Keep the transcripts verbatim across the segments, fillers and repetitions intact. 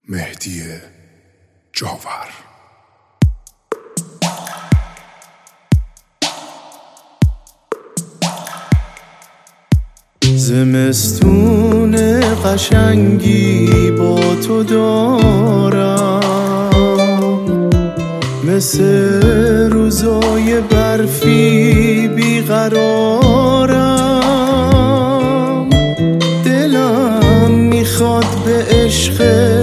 مهدی جاور. زمستون قشنگی با تو دارم، مثل روزای برفی بیقرارم. دلم میخواد به عشق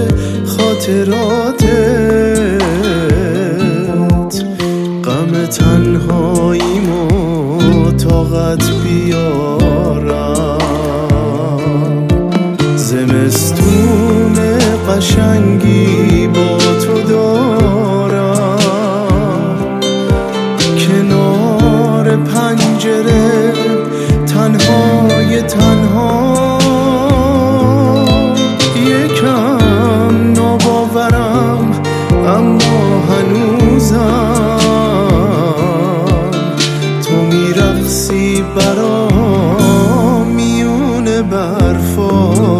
خاطراتت، غم تنهاییمو طاقت بیارم. زمستون قشنگی با تو دارم، کنار پنجره تنهای تنها. یکم ناباورم اما هنوزم تو میرقصی برام میون برفا.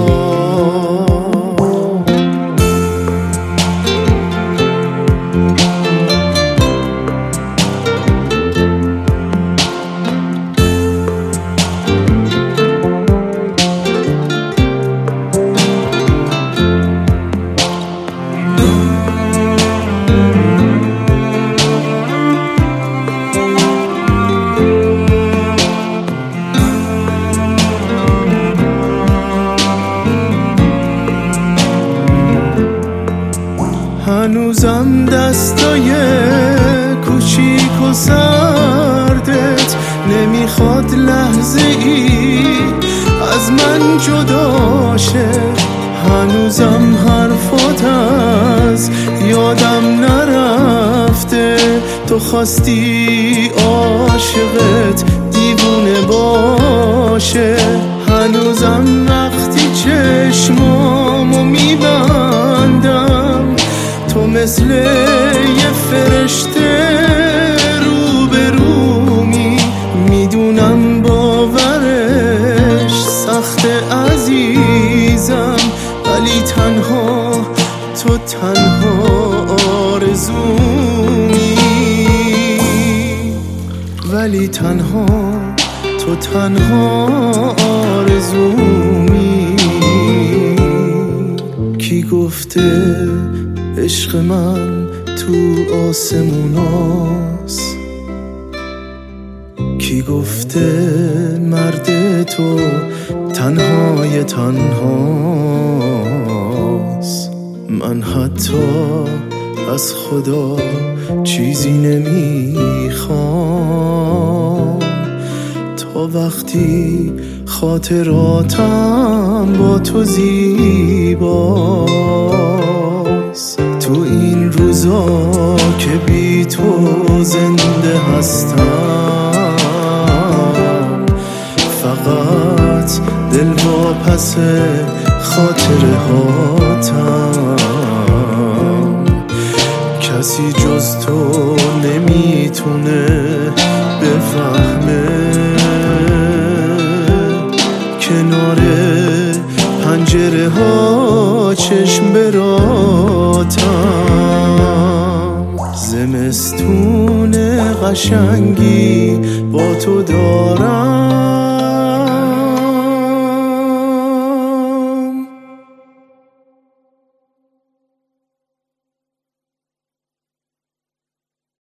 هنوزم دستای کوچیک و سردت نمیخواد لحظه ای از من جدا شه. هنوزم حرفات از یادم نرفته، تو خواستی عاشقت دیوونه باشه. هنوزم وقتی چشمامو میبندم تو مثل یه فرشته روبرومی. میدونم باورش سخت عزیزم، ولی تنها تو تنها آرزومی. ولی تنها تو تنها آرزومی. کی گفته عشق من تو آسموناست؟ کی گفته مرد تو تنهای تنهاست؟ من حتی از خدا چیزی نمیخوام تا وقتی خاطراتم با تو زیباست. تو این روزا که بی تو زنده هستم، فقط دل واپس خاطره هاتم. کسی جز تو نمیتونه بفهمه، کنار پنجره ها چشم براتم. زمستون قشنگی با تو دارم،